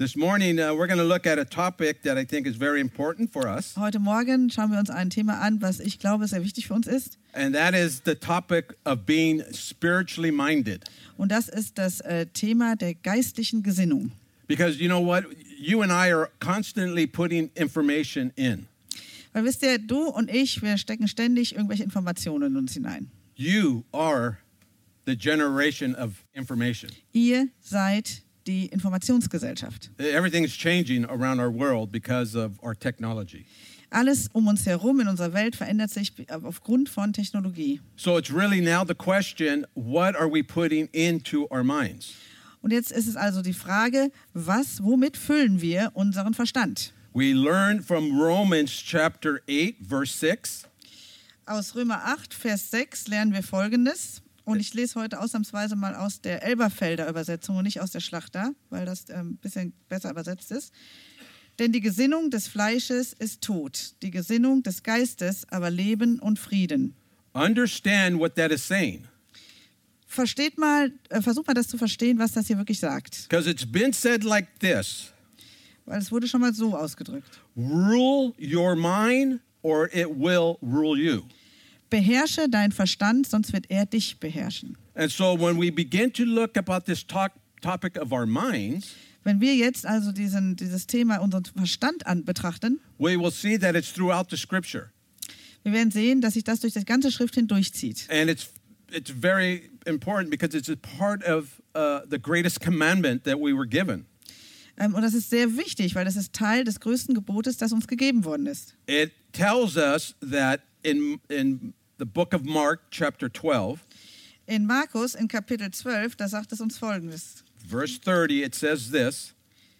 This morning, we're going to look at a topic that I think is very important for us, Heute Morgen schauen wir uns ein Thema an, was ich glaube sehr wichtig für uns ist. and that is the topic of being spiritually minded. Und das ist das Thema der geistlichen Gesinnung. Because you know what? You and I are constantly putting information in. Weil wisst ihr, du und ich, wir stecken ständig irgendwelche Informationen in uns hinein. You are the generation of information. Ihr seid die Informationsgesellschaft. Everything is changing around our world because of our technology. Alles um uns herum in unserer Welt verändert sich aufgrund von Technologie. So it's really now the question, what are we putting into our minds? Und jetzt ist es also die Frage, womit füllen wir unseren Verstand? We learn from Romans chapter 8, verse 6. Aus Römer 8, Vers 6 lernen wir Folgendes. Und ich lese heute ausnahmsweise mal aus der Elberfelder Übersetzung und nicht aus der Schlachter, weil das ein bisschen besser übersetzt ist. Denn die Gesinnung des Fleisches ist Tod, die Gesinnung des Geistes aber Leben und Frieden. Understand what that is saying. Versucht mal das zu verstehen, was das hier wirklich sagt. Because it's been said like this. Weil es wurde schon mal so ausgedrückt. Rule your mind or it will rule you. Beherrsche deinen Verstand, sonst wird er dich beherrschen. And so when we begin to look about this topic of our minds, Wenn wir jetzt also dieses Thema unseren Verstand betrachten, we will see that it's throughout the scripture. wir werden sehen, dass sich das durch das ganze Schrift hindurchzieht. And it's very important because it's a part of the greatest commandment that we were given. Und das ist sehr wichtig, weil das ist Teil des größten Gebotes, das uns gegeben worden ist. It tells us that in the book of Mark, chapter 12, In Markus, in Kapitel 12, da sagt es uns Folgendes. verse 30, it says this,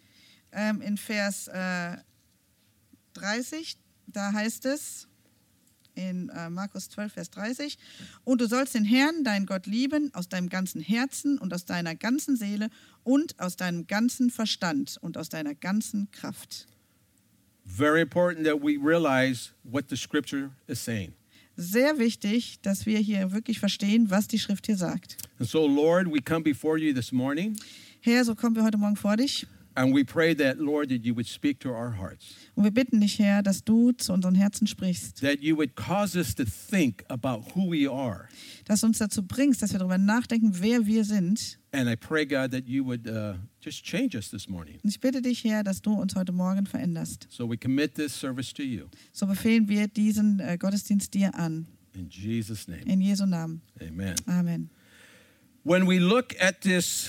In Vers 30, da heißt es, in Markus 12, Vers 30, und du sollst den Herrn, deinen Gott, lieben aus deinem ganzen Herzen und aus deiner ganzen Seele und aus deinem ganzen Verstand und aus deiner ganzen Kraft. very important that we realize what the scripture is saying. Sehr wichtig, dass wir hier wirklich verstehen, was die Schrift hier sagt. And so, Lord, we come before you this morning, Herr, so kommen wir heute Morgen vor dich and we pray that, Lord, that you would speak to our hearts, und wir bitten dich, Herr, dass du zu unseren Herzen sprichst, that you would cause us to think about who we are. dass du uns dazu bringst, dass wir darüber nachdenken, wer wir sind. And I pray, God, that you would just change us this morning. Und ich bitte dich, Herr, dass du uns heute Morgen veränderst. So we commit this service to you. So befehlen wir diesen Gottesdienst dir an. In Jesus' name, In Jesu Namen. amen. Amen. When we look at this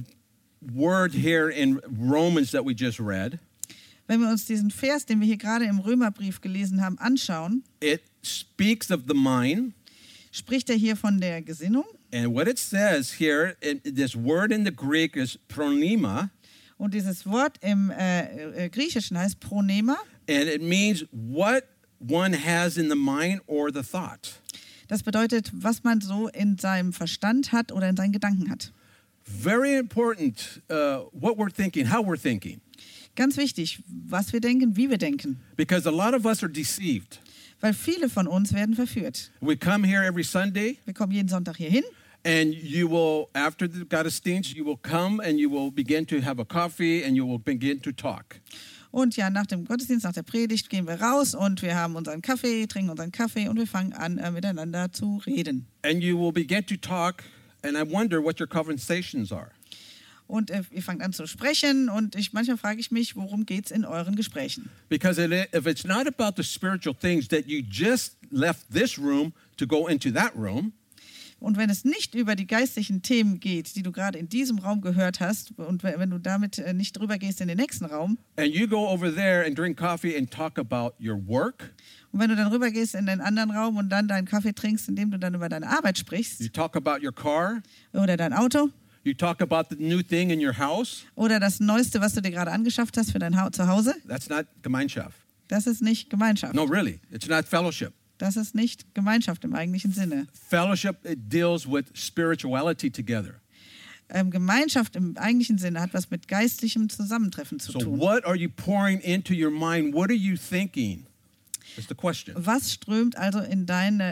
word here in Romans that we just read, Wenn wir uns diesen Vers, den wir hier gerade im Römerbrief gelesen haben, anschauen, it speaks of the mind. spricht er hier von der Gesinnung. And what it says here, this word in the Greek is pronema, Und dieses Wort im Griechischen heißt Pronema. and it means what one has in the mind or the thought. Das bedeutet, was man so in seinem Verstand hat oder in seinen Gedanken hat. Very important what we're thinking, how we're thinking. Ganz wichtig, was wir denken, wie wir denken. Because a lot of us are deceived. Weil viele von uns werden verführt. We come here every Sunday, Wir kommen jeden Sonntag hier hin. and you will, after the Gottesdienst, you will come and you will begin to have a coffee and you will begin to talk. Und ja, nach dem Gottesdienst, nach der Predigt gehen wir raus und wir haben unseren Kaffee, trinken unseren Kaffee und wir fangen an, miteinander zu reden. And you will begin to talk, and I wonder what your conversations are. Und ihr fangt an zu sprechen und manchmal frage ich mich, worum geht es in euren Gesprächen? Because if it's not about the spiritual things that you just left this room to go into that room, Und wenn es nicht über die geistlichen Themen geht, die du gerade in diesem Raum gehört hast, und wenn du damit nicht drüber gehst in den nächsten Raum, and you go over there and drink coffee and talk about your work, und wenn du dann rüber gehst in den anderen Raum und dann deinen Kaffee trinkst, indem du dann über deine Arbeit you sprichst, talk about your car, oder dein Auto, you talk about the new thing in your house, oder das Neueste, was du dir gerade angeschafft hast für dein Zuhause, that's not Gemeinschaft. das ist nicht Gemeinschaft. No, really. It's not fellowship. Das ist nicht Gemeinschaft im eigentlichen Sinne. Fellowship, it deals with spirituality together. Gemeinschaft im eigentlichen Sinne hat was mit geistlichem Zusammentreffen zu So tun. what are you pouring into your mind? What are you thinking? Is the question. Was strömt also in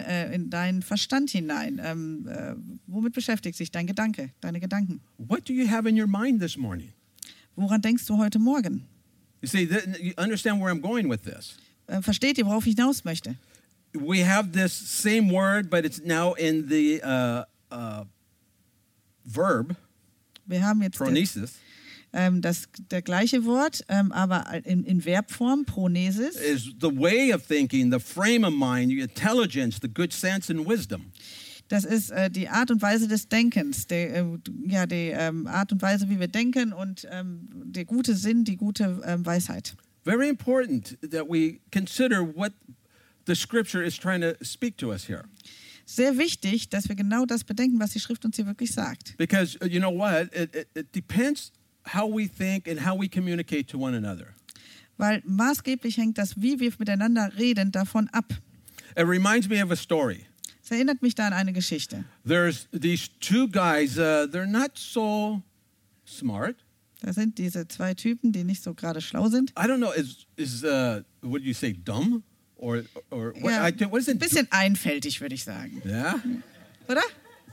deinen Verstand hinein? Womit beschäftigt sich dein Gedanke, deine Gedanken? What do you have in your mind this morning? Woran denkst du heute Morgen? You see, you understand where I'm going with this. Versteht ihr, worauf ich hinaus möchte? We have this same word, but it's now in the verb, Wir haben jetzt phronesis, der gleiche Wort, aber in Verbform, Phronesis. is the way of thinking, the frame of mind, the intelligence, the good sense and wisdom. Das ist die Art und Weise des Denkens, die Art und Weise, wie wir denken und der gute Sinn, die gute Weisheit. Very important that we consider what the scripture is trying to speak to us here. Sehr wichtig, dass wir genau das bedenken, was die Schrift uns hier wirklich sagt. Because you know what? It depends how we think and how we communicate to one another. Weil maßgeblich hängt das, wie wir miteinander reden, davon ab. It reminds me of a story. Es erinnert mich da an eine Geschichte. There's these two guys, they're not so smart. Da sind diese zwei Typen, die nicht so gerade schlau sind. I don't know, what do you say, dumb? Or what, Ja, what is ein it? bisschen einfältig, würde ich sagen. Yeah? Oder?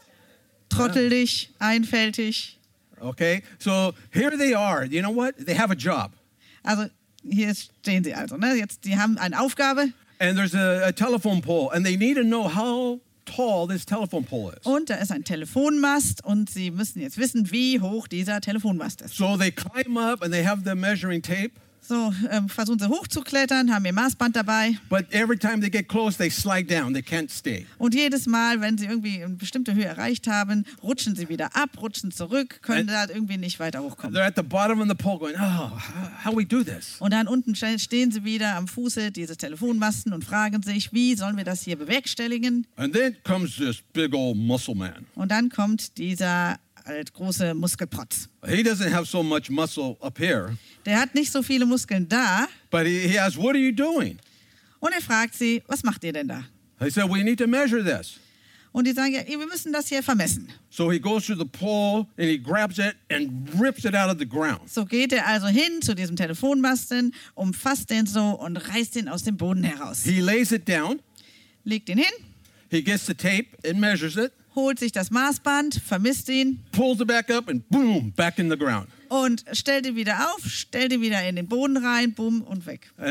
Trottelig, einfältig. Okay, so here they are. You know what? They have a job. Also hier stehen sie also. Ne? Jetzt, die haben eine Aufgabe And there's a telephone pole, and they need to know how tall this telephone pole is. und da ist ein Telefonmast und sie müssen jetzt wissen, wie hoch dieser Telefonmast ist. So they climb up, and they have the measuring tape. So, versuchen sie hochzuklettern, haben ihr Maßband dabei. But every time they get close, they slide down. They can't stay. Und jedes Mal, wenn sie irgendwie eine bestimmte Höhe erreicht haben, rutschen sie wieder ab, rutschen zurück, können da irgendwie nicht weiter hochkommen. They're at the bottom of the pole going, how we do this? Und dann unten stehen sie wieder am Fuße dieses Telefonmasten und fragen sich, wie sollen wir das hier bewerkstelligen? And then comes this big old muscle man. Und dann kommt dieser große Muskelprotz. He doesn't have so much muscle up here, Der hat nicht so viele Muskeln da but he asks, what are you doing? und er fragt sie, was macht ihr denn da? They said, we need to measure this. Und die sagen, ja, wir müssen das hier vermessen. So he goes to the pole and he grabs it and rips it out of the ground. So geht er also hin zu diesem Telefonmasten, umfasst den so und reißt ihn aus dem Boden heraus. He lays it down. Legt ihn hin, He gets the tape and measures it, holt sich das Maßband, vermisst ihn pulls it back up, and boom, back in the ground. und stellt ihn wieder auf, stellt ihn wieder in den Boden rein, bumm und weg. And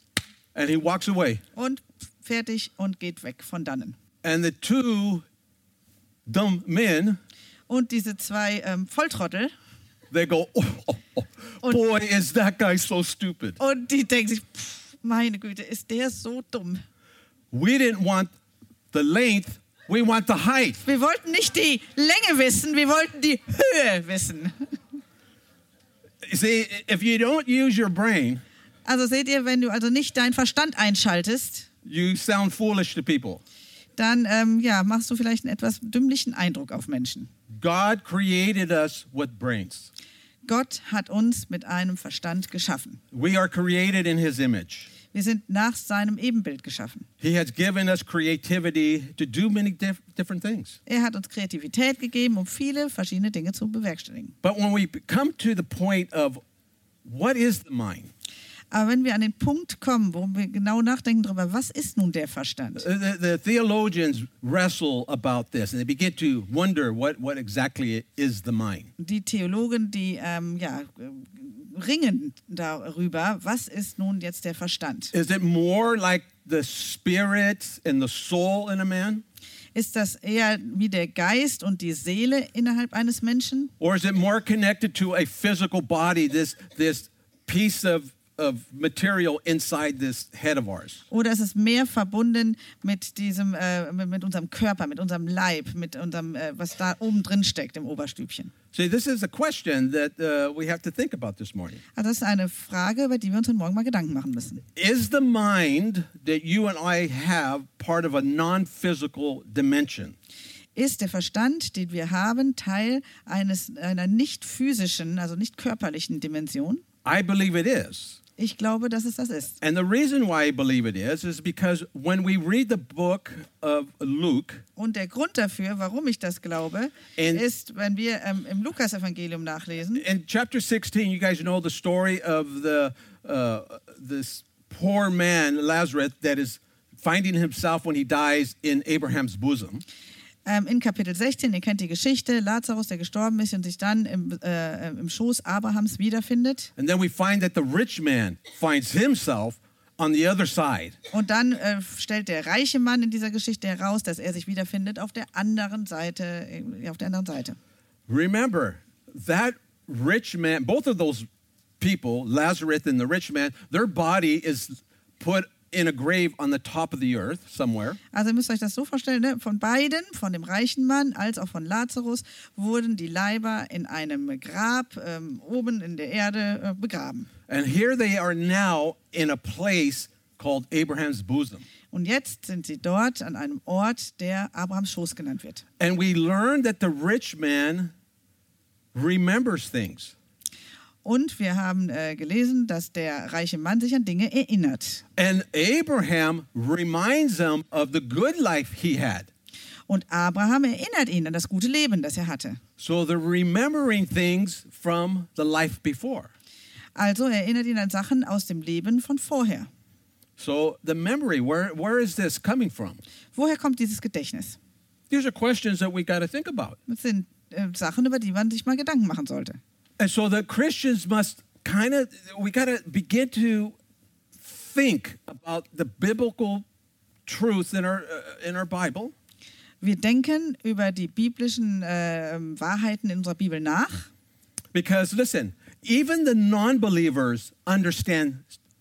he walks away. Und fertig und geht weg von dannen. And the two dumb men, Und diese zwei Volltrottel, they go, Und- boy, is that guy so stupid. und die denken sich, meine Güte, ist der so dumm. We didn't want the length, we want the height. Wir wollten nicht die Länge wissen, wir wollten die Höhe wissen. You see, if you don't use your brain, Also seht ihr, wenn du also nicht deinen Verstand einschaltest, you sound foolish to people. dann machst du vielleicht einen etwas dümmlichen Eindruck auf Menschen. God created us with brains. Gott hat uns mit einem Verstand geschaffen. We are created in his image. Wir sind nach seinem Ebenbild geschaffen. He has given us creativity to do many different things. Er hat uns Kreativität gegeben, um viele verschiedene Dinge zu bewerkstelligen. But when we come to the point of what is the mind, Aber wenn wir an den Punkt kommen, wo wir genau nachdenken darüber, was ist nun der Verstand? the theologians wrestle about this and they begin to wonder what exactly is the mind. Die Theologen, die ringen darüber, was ist nun jetzt der Verstand? Is it more like the spirit and the soul in a man? Ist das eher wie der Geist und die Seele innerhalb eines Menschen? Or is it more connected to a physical body, this piece of material inside this head of ours? Oder ist es mehr verbunden mit diesem, mit unserem Körper, mit unserem Leib, mit unserem, was da oben drin steckt im Oberstübchen? See, this is a question that we have to think about this morning. Also das ist eine Frage, über die wir uns heute Morgen mal Gedanken machen müssen. Is the mind that you and I have part of a non-physical dimension? Ist der Verstand, den wir haben, Teil einer nicht physischen, also nicht körperlichen Dimension? I believe it is. Ich glaube, dass es das ist. And the reason why I believe it is because when we read the book of Luke, Und der Grund dafür, warum ich das glaube, ist, wenn wir im Lukas-Evangelium nachlesen. in chapter 16, you guys know the story of this poor man, Lazarus, that is finding himself when he dies in Abraham's bosom. In Kapitel 16, ihr kennt die Geschichte, Lazarus, der gestorben ist und sich dann im Schoß Abrahams wiederfindet. And then we find that the rich man finds himself on the other side. Und dann stellt der reiche Mann in dieser Geschichte heraus, dass er sich wiederfindet auf der anderen Seite. Remember, that rich man, both of those people, Lazarus and the rich man, their body is put in a grave on the top of the earth somewhere. Also ihr müsst euch das so vorstellen, ne? Von beiden, von dem reichen Mann als auch von Lazarus, wurden die Leiber in einem Grab oben in der Erde begraben. And here they are now in a place called Abraham's bosom. Und jetzt sind sie dort an einem Ort, der Abrahams Schoß genannt wird. And we learn that the rich man remembers things. Und wir haben gelesen, dass der reiche Mann sich an Dinge erinnert. And Abraham reminds him of the good life he had. Und Abraham erinnert ihn an das gute Leben, das er hatte. So they're remembering things from the life before. Also erinnert ihn an Sachen aus dem Leben von vorher. So the memory, where is this coming from? Woher kommt dieses Gedächtnis? These are questions that we got to think about. Das sind Sachen, über die man sich mal Gedanken machen sollte. And so the Christians must we got to begin to think about the biblical truth in our Bible. Wir denken über die biblischen Wahrheiten in unserer Bibel nach. Because listen, even the non-believers understand,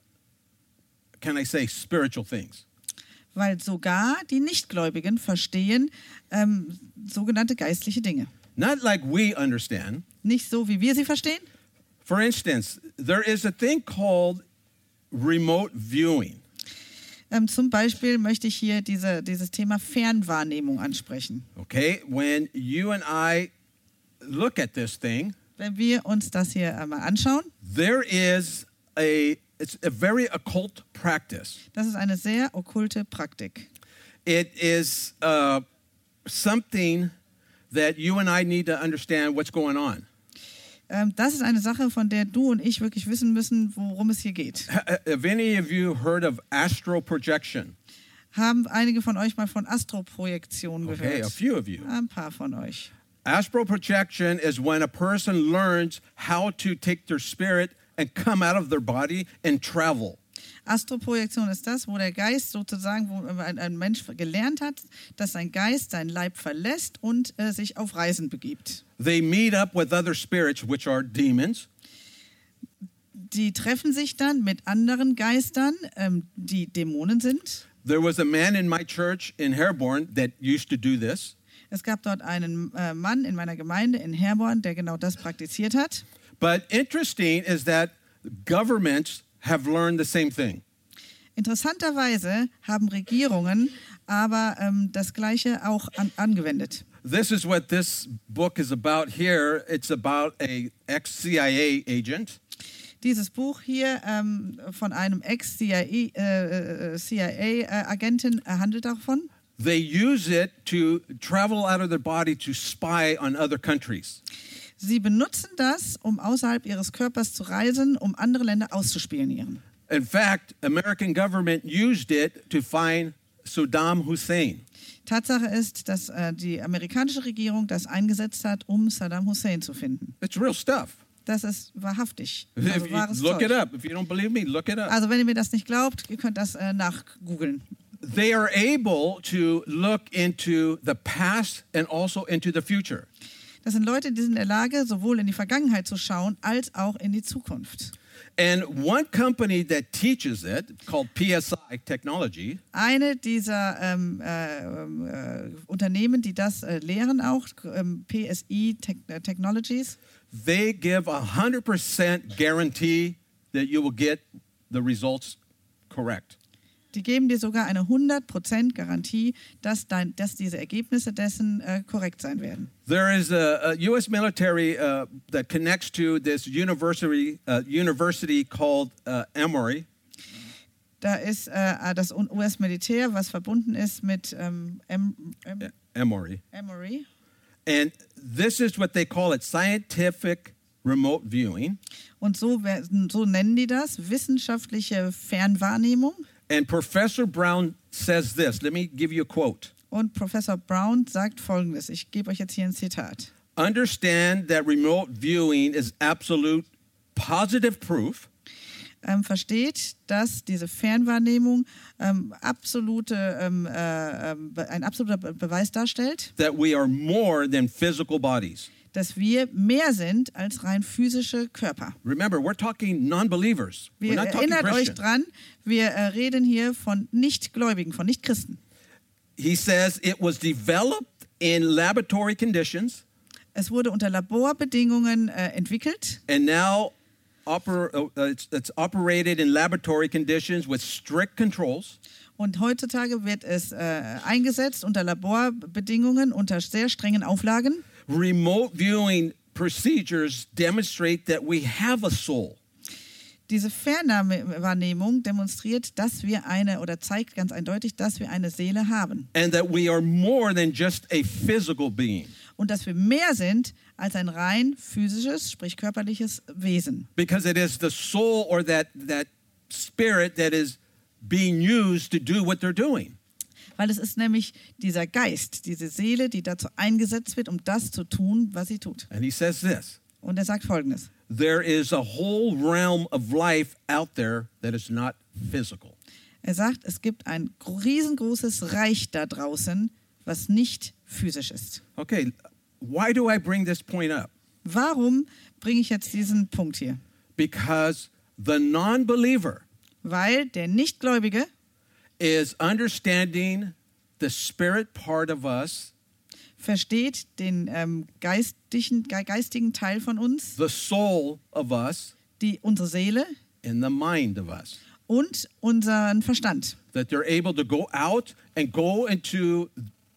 can I say, spiritual things. Weil sogar die Nichtgläubigen verstehen sogenannte geistliche Dinge. Not like we understand. Nicht so, wie wir sie verstehen. For instance, there is a thing called remote viewing. Zum Beispiel möchte ich hier dieses Thema Fernwahrnehmung ansprechen. Okay, when you and I look at this thing, Wenn wir uns das hier einmal anschauen, it's a very occult practice. das ist eine sehr okkulte Praktik. It is something that you and I need to understand what's going on. Das ist eine Sache, von der du und ich wirklich wissen müssen, worum es hier geht. Have any of you heard of astral projection? Haben einige von euch mal von Astroprojektion Okay, gehört? a few of you. Ein paar von euch. Astral projection is when a person learns how to take their spirit and come out of their body and travel. Astroprojektion ist das, wo der Geist sozusagen, wo ein Mensch gelernt hat, dass sein Geist seinen Leib verlässt und sich auf Reisen begibt. They meet up with other spirits, which are demons. Die treffen sich dann mit anderen Geistern, die Dämonen sind. There was a man in my church in Herborn that used to do this. Es gab dort einen Mann in meiner Gemeinde in Herborn, der genau das praktiziert hat. But interesting is that governments have learned the same thing. Interessanterweise haben Regierungen aber das Gleiche auch angewendet. This is what this book is about here. It's about a ex-CIA agent. Dieses Buch hier von einem Ex-CIA-Agenten handelt davon. They use it to travel out of their body to spy on other countries. Sie benutzen das, um außerhalb ihres Körpers zu reisen, um andere Länder auszuspionieren. In fact, American government used it to find Saddam Hussein. Tatsache ist, dass die amerikanische Regierung das eingesetzt hat, um Saddam Hussein zu finden. It's real stuff. Das ist wahrhaftig. If Also you wahres look it Zeug. up. If you don't believe me, look it up. Also wenn ihr mir das nicht glaubt, ihr könnt das nachgoogeln. They are able to look into the past and also into the future. Das sind Leute, die sind in der Lage, sowohl in die Vergangenheit zu schauen, als auch in die Zukunft. And one company that teaches it, called PSI Technology, Eine dieser Unternehmen, die das lehren auch, PSI Technologies, they give 100% guarantee that you will get the results correct. die geben dir sogar eine 100% Garantie, dass diese Ergebnisse dessen korrekt sein werden. There is a U.S. military that connects to this university called Emory. Da ist das US-Militär, was verbunden ist mit Emory. Emory. And this is what they call it, scientific remote viewing. Und so nennen die das, wissenschaftliche Fernwahrnehmung. And Professor Brown says this. Let me give you a quote. Und Professor Brown sagt Folgendes. Ich gebe euch jetzt hier ein Zitat. Understand that remote viewing is absolute positive proof Versteht, dass diese Fernwahrnehmung ein absoluter Beweis darstellt, that we are more than physical bodies. dass wir mehr sind als rein physische Körper. Remember, we're talking non-believers. We're Wir not talking erinnert euch Christians. dran, wir reden hier von Nichtgläubigen, von Nichtchristen. He says it was developed in laboratory conditions Es wurde unter Laborbedingungen entwickelt and now it's operated in laboratory conditions with strict controls. und heutzutage wird es eingesetzt unter Laborbedingungen, unter sehr strengen Auflagen. Remote viewing procedures demonstrate that we have a soul. Diese Fernwahrnehmung demonstriert, dass wir zeigt ganz eindeutig, dass wir eine Seele haben And that we are more than just a physical being. und dass wir mehr sind als ein rein physisches, sprich körperliches Wesen. Because it is the soul or that spirit that is being used to do what they're doing. Weil es ist nämlich dieser Geist, diese Seele, die dazu eingesetzt wird, um das zu tun, was sie tut. And he says this, Und er sagt Folgendes. there is a whole realm of life out there that is not physical. Er sagt, es gibt ein riesengroßes Reich da draußen, was nicht physisch ist. Okay, why do I bring this point up? Warum bringe ich jetzt diesen Punkt hier? Because the non-believer Weil der Nichtgläubige is understanding the spirit part of us, versteht den geistigen Teil von uns, the soul of us, unsere Seele and the mind of us. und unseren Verstand. That they're able to go out and go into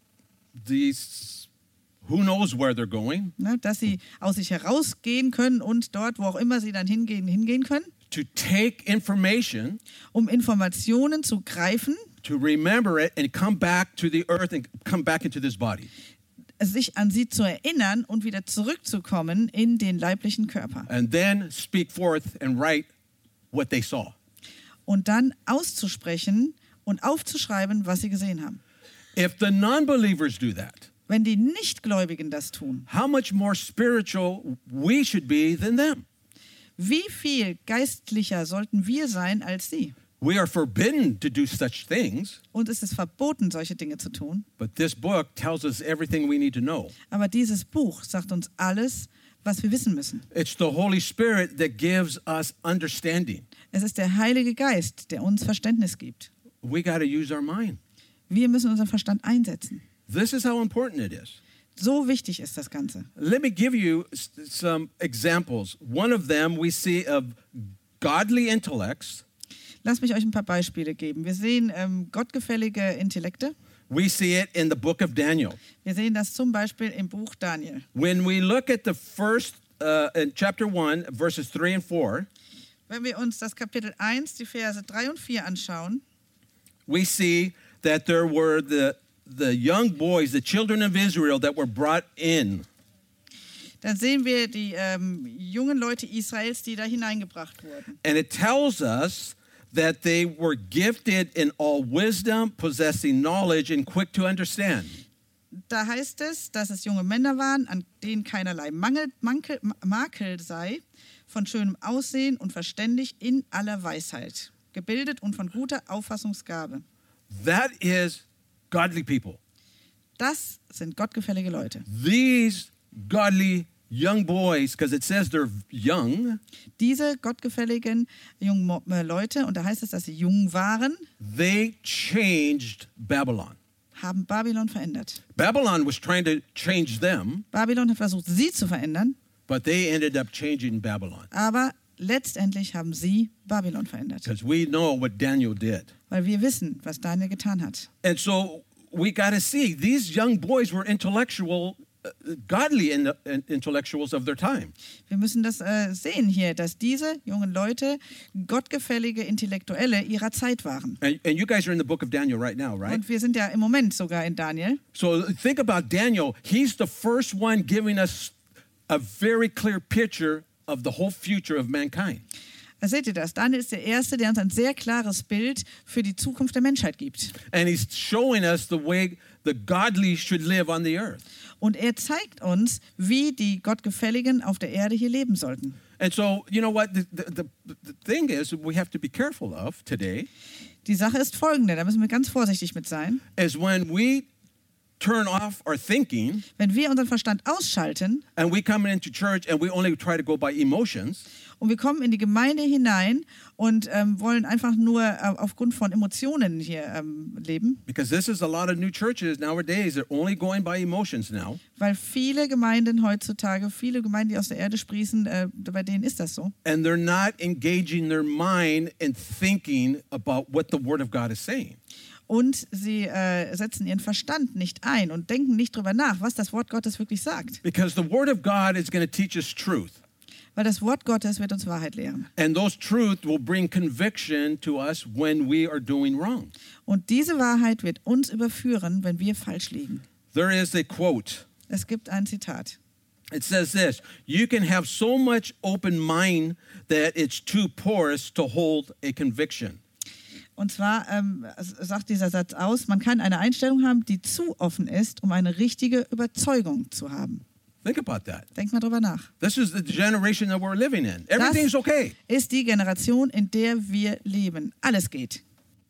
these, who knows where they're going, Ne, dass sie aus sich herausgehen können und dort, wo auch immer sie dann hingehen können, to take information, um Informationen zu greifen, to remember it, and come back to the earth and come back into this body. sich an sie zu erinnern und wieder zurückzukommen in den leiblichen Körper. And then speak forth and write what they saw. Und dann auszusprechen und aufzuschreiben, was sie gesehen haben. If the non-believers do that, Wenn die Nichtgläubigen das tun, how much more spiritual we should be than them? wie viel geistlicher sollten wir sein als sie? We are forbidden to do such things, Und es ist verboten, solche Dinge zu tun. but this book tells us everything we need to know. Aber dieses Buch sagt uns alles, was wir wissen müssen. It's the Holy Spirit that gives us understanding. Es ist der Heilige Geist, der uns Verständnis gibt. We got to use our mind. Wir müssen unseren Verstand einsetzen. This is how important it is. So wichtig ist das Ganze. Let me give you some examples. One of them we see of godly intellects. Lasst mich euch ein paar Beispiele geben. Wir sehen gottgefällige Intellekte. We see it in the book of Daniel. Wir sehen das zum Beispiel im Buch Daniel. When we look at the first, in chapter 1, verses 3 and 4, Wenn wir uns das Kapitel 1, die Verse 3 und 4 anschauen, we see that there were the young boys, the children of Israel that were brought in. dann sehen wir die jungen Leute Israels, die da hineingebracht wurden. And it tells us that they were gifted in all wisdom, possessing knowledge, and quick to understand. Da heißt es, dass es junge Männer waren, an denen keinerlei Makel sei, von schönem Aussehen und verständig in aller Weisheit, gebildet und von guter Auffassungsgabe. That is godly people. Das sind gottgefällige Leute. These godly young boys, because it says they're young, Diese gottgefälligen jungen Leute, und da heißt es, dass sie jung waren, they changed Babylon. haben Babylon verändert. Babylon was trying to change them, Babylon hat versucht, sie zu verändern, but they ended up changing Babylon. aber letztendlich haben sie Babylon verändert. Because we know what Daniel did. Weil wir wissen, was Daniel getan hat. And so we got to see these young boys were intellectual, godly intellectuals of their time. Wir müssen das sehen hier, dass diese jungen Leute gottgefällige Intellektuelle ihrer Zeit waren. And you guys are in the book of Daniel right now, right? Und wir sind ja im Moment sogar in Daniel. So think about Daniel. He's the first one giving us a very clear picture of the whole future of mankind. Seht ihr das? Daniel ist der Erste, der uns ein sehr klares Bild für die Zukunft der Menschheit gibt. And he's showing us the way the godly should live on the earth. Und er zeigt uns, wie die Gottgefälligen auf der Erde hier leben sollten. And so, you know what, the thing is, we have to be careful of today, Die Sache ist folgende, da müssen wir ganz vorsichtig mit sein. is when we turn off our thinking Wenn wir unseren Verstand ausschalten and we come into church and we only try to go by emotions, und wir kommen in die Gemeinde hinein und wollen einfach nur aufgrund von Emotionen hier leben, because this is a lot of new churches nowadays, they're only going by emotions now. weil viele Gemeinden heutzutage, viele Gemeinden, die aus der Erde sprießen, bei denen ist das so. And they're not engaging their mind in thinking about what the Word of God is saying. Und sie setzen ihren Verstand nicht ein und denken nicht drüber nach, was das Wort Gottes wirklich sagt. Because the Word of God is going to teach us truth. Weil das Wort Gottes wird uns Wahrheit lehren. And those truth will bring conviction to us when we are doing wrong. Und diese Wahrheit wird uns überführen, wenn wir falsch liegen. There is a quote. Es gibt ein Zitat. It says this: you can have so much open mind that it's too porous to hold a conviction. Und zwar sagt dieser Satz aus, man kann eine Einstellung haben, die zu offen ist, um eine richtige Überzeugung zu haben. Think about that. Denkt mal drüber nach. This is the generation that we're living in. Everything's okay. Ist die Generation, in der wir leben. Alles geht.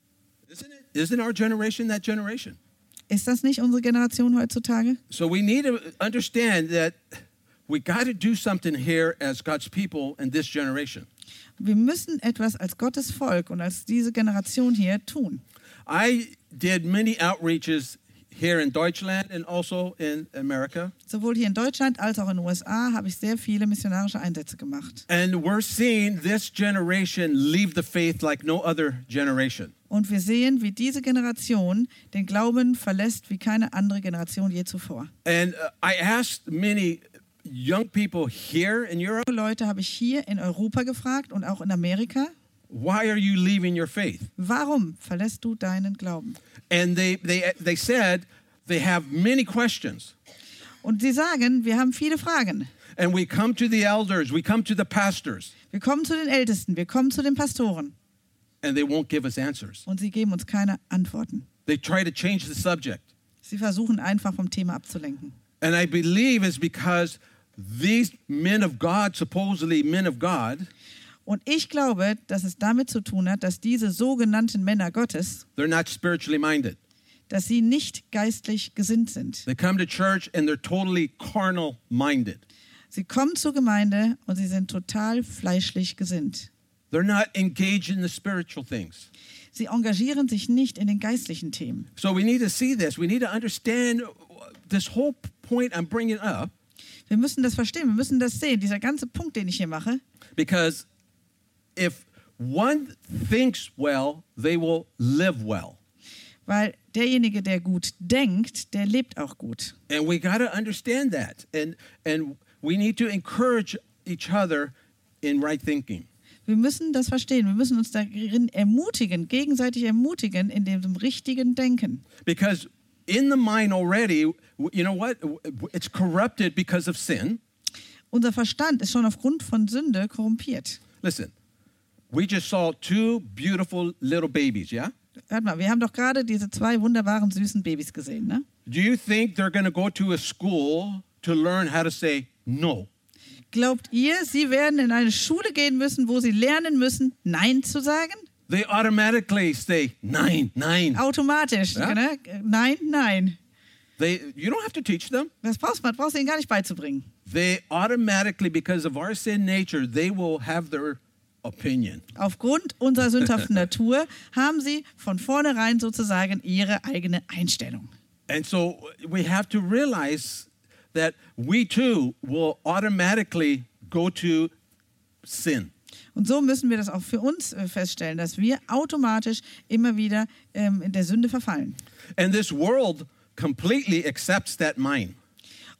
Isn't our generation that generation? Ist das nicht unsere Generation heutzutage? So we need to understand that we got to do something here as God's people in this generation. Wir müssen etwas als Gottes Volk und als diese Generation hier tun. I did many outreaches here in Deutschland and also in America. Sowohl hier in Deutschland als auch in den USA habe ich sehr viele missionarische Einsätze gemacht. And we're seeing this generation leave the faith like no other generation. Und wir sehen, wie diese Generation den Glauben verlässt wie keine andere Generation je zuvor. And I asked many young people here in Europe, Leute habe ich hier in Europa gefragt und auch in Amerika. why are you leaving your faith? Warum verlässt du deinen Glauben? And they said they have many questions. Und sie sagen, wir haben viele Fragen. And we come to the elders, we come to the pastors, Wir kommen zu den Ältesten, wir kommen zu den Pastoren. and they won't give us answers. Und sie geben uns keine Antworten. They try to change the subject. Sie versuchen einfach vom Thema abzulenken. And I believe it's because these men of God, supposedly men of God, Und ich glaube, dass es damit zu tun hat, dass diese sogenannten Männer Gottes, they're not spiritually minded. dass sie nicht geistlich gesinnt sind. They come to church and they're totally carnal minded. Sie kommen zur Gemeinde und sie sind total fleischlich gesinnt. They're not engaged in the spiritual things. Sie engagieren sich nicht in den geistlichen Themen. So we need to see this. We need to understand this whole point I'm bringing up, Wir müssen das verstehen, wir müssen das sehen, dieser ganze Punkt, den ich hier mache. because if one thinks well, they will live well. Weil derjenige, der gut denkt, der lebt auch gut. And we got to understand that. And we need to encourage each other in right thinking. Wir müssen das verstehen, wir müssen uns darin ermutigen, gegenseitig ermutigen in dem richtigen Denken. Because in the mind already, you know what? It's corrupted because of sin. Unser Verstand ist schon aufgrund von Sünde korrumpiert. Listen, we just saw two beautiful little babies, yeah? Hört mal, wir haben doch gerade diese zwei wunderbaren, süßen Babys gesehen, ne? Do you think they're going to go to a school to learn how to say no? Glaubt ihr, sie werden in eine Schule gehen müssen, wo sie lernen müssen, Nein zu sagen? They automatically say, nein, nein. Automatisch, Ja? ne? Nein, nein. You don't have to teach them. Das brauchst du ihnen gar nicht beizubringen. They automatically, because of our sin nature, they will have their opinion. Aufgrund unserer sündhaften Natur haben sie von vornherein sozusagen ihre eigene Einstellung. And so we have to realize that we too will automatically go to sin. Und so müssen wir das auch für uns feststellen, dass wir automatisch immer wieder in der Sünde verfallen. And this world completely accepts that mind.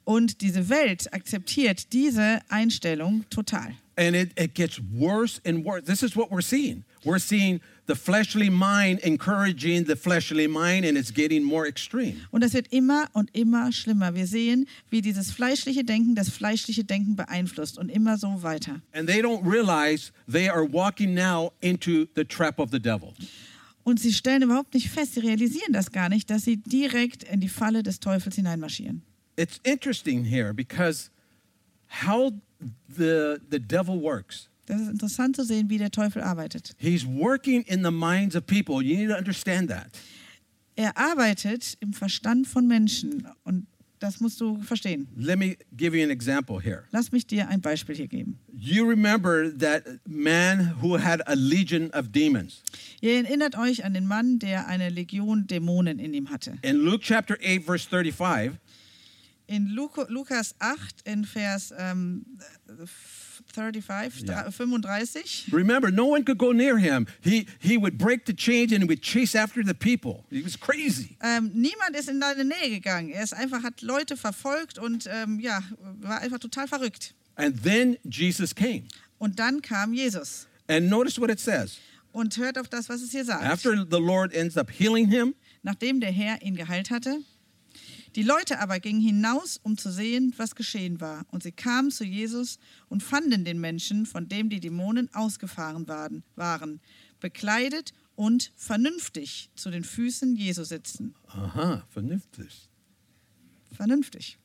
Und diese Welt akzeptiert diese Einstellung total. And it gets worse and worse. This is what we're seeing. We're seeing the fleshly mind encouraging the fleshly mind, and it's getting more extreme. Und das wird immer und immer schlimmer. Wir sehen, wie dieses fleischliche Denken das fleischliche Denken beeinflusst und immer so weiter. And they don't realize they are walking now into the trap of the devil. Und sie stellen überhaupt nicht fest, sie realisieren das gar nicht, dass sie direkt in die Falle des Teufels hineinmarschieren. It's interesting here because how the devil works. Das ist interessant zu sehen, wie der Teufel arbeitet. He's working in the minds of people. You need to understand that. Er arbeitet im Verstand von Menschen und das musst du verstehen. Let me give you an example here. Lass mich dir ein Beispiel hier geben. You remember that man who had a legion of demons. Ihr erinnert euch an den Mann, der eine Legion Dämonen in ihm hatte. In Luke chapter 8 verse 35, In Lukas 8 in Vers 35. remember, no one could go near him. He would break the chains and he would chase after the people. He was crazy. Niemand ist in deine Nähe gegangen. Er ist einfach, hat Leute verfolgt und war einfach total verrückt. And then Jesus came. Und dann kam Jesus. And notice what it says. Und hört auf das, was es hier sagt. After the Lord ends up healing him, Nachdem der Herr ihn geheilt hatte. Die Leute aber gingen hinaus, um zu sehen, was geschehen war. Und sie kamen zu Jesus und fanden den Menschen, von dem die Dämonen ausgefahren waren, bekleidet und vernünftig zu den Füßen Jesu sitzen. vernünftig. Vernünftig.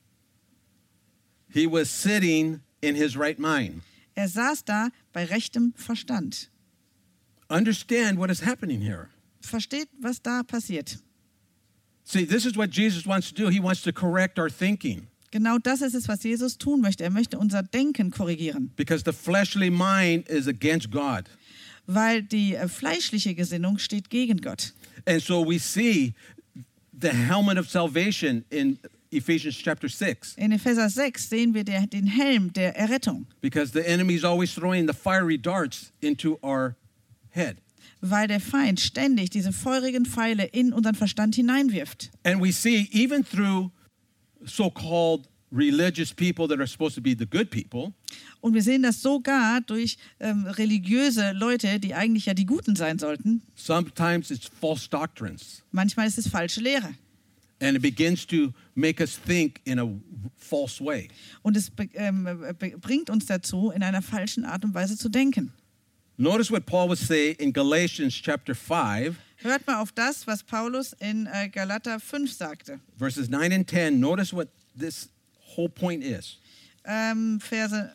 He was sitting in his right mind. Er saß da bei rechtem Verstand. Understand what is happening here. Versteht, was da passiert. See, this is what Jesus wants to do. He wants to correct our thinking. Genau das ist es, was Jesus tun möchte. Er möchte unser Denken korrigieren. Because the fleshly mind is against God. Weil die fleischliche Gesinnung steht gegen Gott. And so we see the helmet of salvation in Ephesians chapter 6. In Epheser 6 sehen wir den Helm der Errettung. Because the enemy is always throwing the fiery darts into our head. Weil der Feind ständig diese feurigen Pfeile in unseren Verstand hineinwirft. And we see even through so-called religious people that are supposed to be the good people. Und wir sehen das sogar durch religiöse Leute, die eigentlich ja die Guten sein sollten. Sometimes it's false doctrines. Manchmal ist es falsche Lehre. And it begins to make us think in a false way. Und es bringt uns dazu, in einer falschen Art und Weise zu denken. Notice what Paul would say in Galatians chapter 5, Hört mal auf das, was Paulus in Galater 5 sagte. verses 9 and 10. Notice what this whole point is. Verse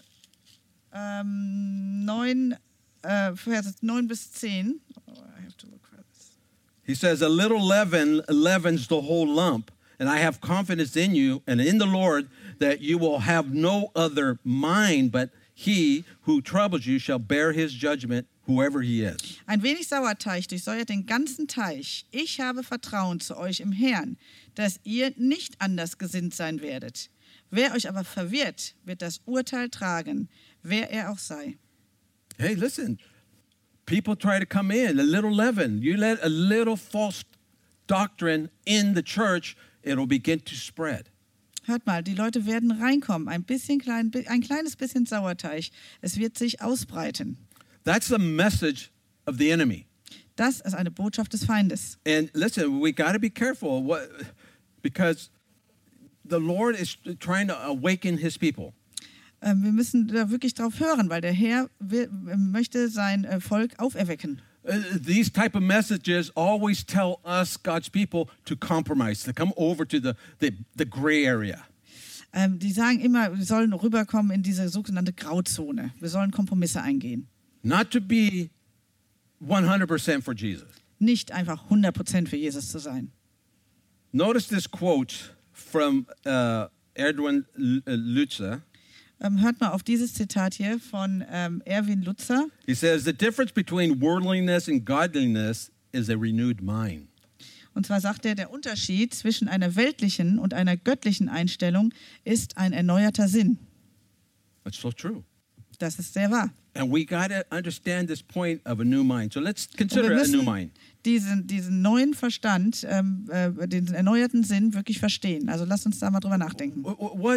9 bis 10. Oh, I have to look for this. He says, a little leaven leavens the whole lump, and I have confidence in you and in the Lord that you will have no other mind, but he who troubles you shall bear his judgment, whoever he is. Ein wenig Sauerteig durchsäuert den ganzen Teich. Ich habe Vertrauen zu euch im Herrn, dass ihr nicht anders gesinnt sein werdet. Wer euch aber verwirrt, wird das Urteil tragen, wer er auch sei. Hey, listen. People try to come in, a little leaven. You let a little false doctrine in the church, it'll begin to spread. Hört mal, die Leute werden reinkommen, ein kleines bisschen Sauerteig. Es wird sich ausbreiten. That's the message of the enemy. Das ist eine Botschaft des Feindes. And listen, we got to be careful because the Lord is trying to awaken his people. Wir müssen da wirklich drauf hören, weil der Herr möchte sein Volk auferwecken. These type of messages always tell us, God's people, to compromise, to come over to the gray area. Die sagen immer, wir sollen rüberkommen in diese sogenannte Grauzone. Wir sollen Kompromisse eingehen. Not to be 100% for Jesus. Nicht einfach 100% für Jesus zu sein. Notice this quote from Erwin Lutzer. Hört mal auf dieses Zitat hier von Erwin Lutzer. He says, the difference between worldliness and godliness is a renewed mind. Und zwar sagt er, der Unterschied zwischen einer weltlichen und einer göttlichen Einstellung ist ein erneuerter Sinn. That's so true. Das ist sehr wahr. And we got to understand this point of a new mind. So let's Und consider wir a new müssen mind. diesen neuen Verstand, den erneuerten Sinn wirklich verstehen. Also lasst uns da mal drüber nachdenken. What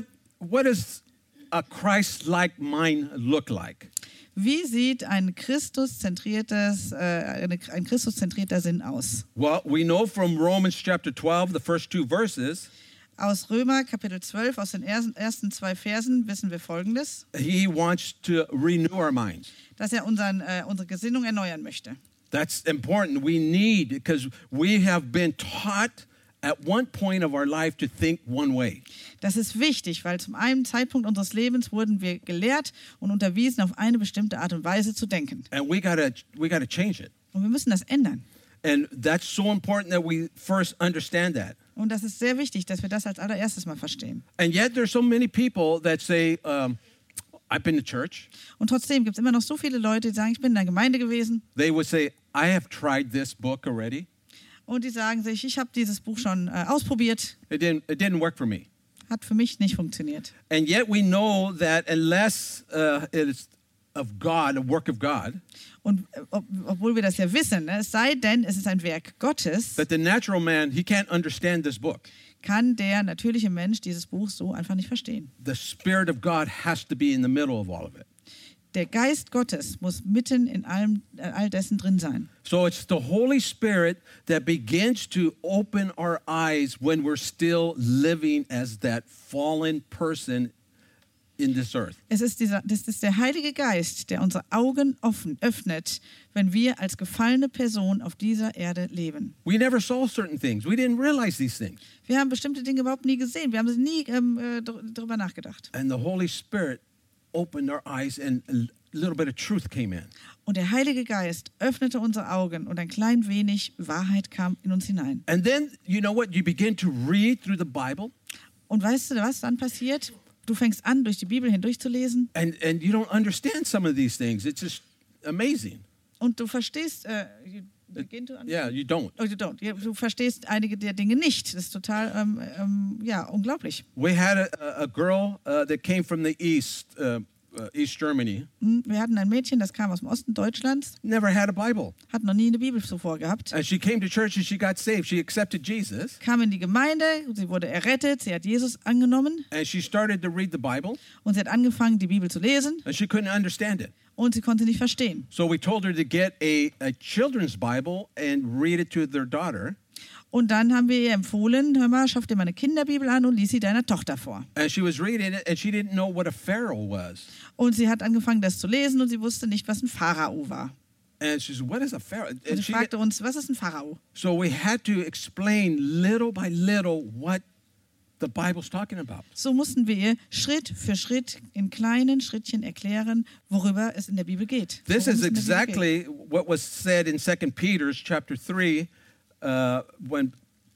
what does a Christ-like mind look like? Wie sieht ein christuszentrierter Sinn aus? Well, we know from Romans chapter 12, the first two verses, Aus Römer Kapitel 12, aus den ersten 2 Versen wissen wir Folgendes, he wants to renew our minds. dass er unsere Gesinnung erneuern möchte. That's important. We need, because we have been taught at one point of our life to think one way. Das ist wichtig, weil zum einen Zeitpunkt unseres Lebens wurden wir gelehrt und unterwiesen, auf eine bestimmte Art und Weise zu denken. And we gotta change it. Und wir müssen das ändern. And that's so important that we first understand that. Und das ist sehr wichtig, dass wir das als allererstes mal verstehen. And yet there's so many people that say, I've been to church. Und trotzdem gibt es immer noch so viele Leute, die sagen, ich bin in der Gemeinde gewesen. They would say, I have tried this book already. Und die sagen sich, ich habe dieses Buch schon ausprobiert. It didn't work for me. Hat für mich nicht funktioniert. And yet we know that unless it is of God, a work of God, Und obwohl wir das ja wissen, ne, es sei denn, es ist ein Werk Gottes, that the natural man, he can't understand this book. kann der natürliche Mensch dieses Buch so einfach nicht verstehen. The Spirit of God has to be in the middle of all of it. Der Geist Gottes muss mitten in all dessen drin sein. So it's the Holy Spirit that begins to open our eyes when we're still living as that fallen person in this earth. Das ist der Heilige Geist, der unsere Augen öffnet, wenn wir als gefallene Person auf dieser Erde leben. We never saw certain things. We didn't realize these things. Wir haben bestimmte Dinge überhaupt nie gesehen. Wir haben sie nie darüber nachgedacht. And the Holy Spirit opened our eyes and a little bit of truth came in. Und der Heilige Geist öffnete unsere Augen und ein klein wenig Wahrheit kam in uns hinein. And then, you know what? You begin to read through the Bible. Und weißt du, was dann passiert? Du fängst an, durch die Bibel hindurchzulesen. And you don't understand some of these things. It's just amazing. Und du verstehst, Yeah, you don't. Oh, you don't. Ja, du verstehst einige der Dinge nicht. Das ist total unglaublich. We had a girl that came from the East Germany. Wir hatten ein Mädchen, das kam aus dem Osten Deutschlands, Never had a Bible. hat noch nie eine Bibel zuvor gehabt, And she came to church and she got saved. She accepted Jesus. kam in die Gemeinde, sie wurde errettet, sie hat Jesus angenommen And she started to read the Bible. und sie hat angefangen, die Bibel zu lesen And she couldn't understand it. und sie konnte nicht verstehen. So we told her to get a children's Bible and read it to their daughter. Und dann haben wir ihr empfohlen, hör mal, schaff dir mal eine Kinderbibel an und lies sie deiner Tochter vor. And she was reading it and she didn't know what a pharaoh was. Und sie hat angefangen, das zu lesen und sie wusste nicht, was ein Pharao war. And she said, what is a pharaoh? Und And sie fragte uns, was ist ein Pharao? so we had to explain little by little what the Bible's talking about. So mussten wir ihr Schritt für Schritt in kleinen Schrittchen erklären, worüber es in der Bibel geht. This Worum is es in der Bibel geht. exactly what was said in 2 Peter chapter 3 when